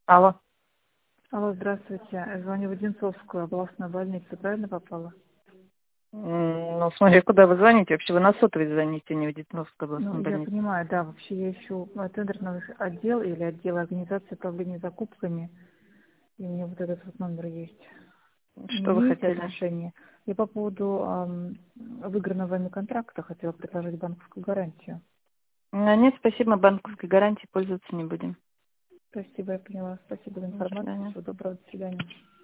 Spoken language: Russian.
Алло. Алло, здравствуйте. Я звоню в Одинцовскую областную больницу. Правильно попала? Ну, смотри, куда вы звоните? Вообще вы на сотовый звоните, не в Детновской областной Я больнице. понимаю, да. Вообще я ищу тендерный отдел или отдел организации управления закупками. И у меня вот этот вот номер есть. Не Что вы имеете хотели? отношения? Я по поводу выигранного вами контракта хотела предложить банковскую гарантию. Нет, спасибо, банковской гарантией пользоваться не будем. Спасибо, я поняла. Спасибо за До информацию. свидания. Всего доброго. До свидания.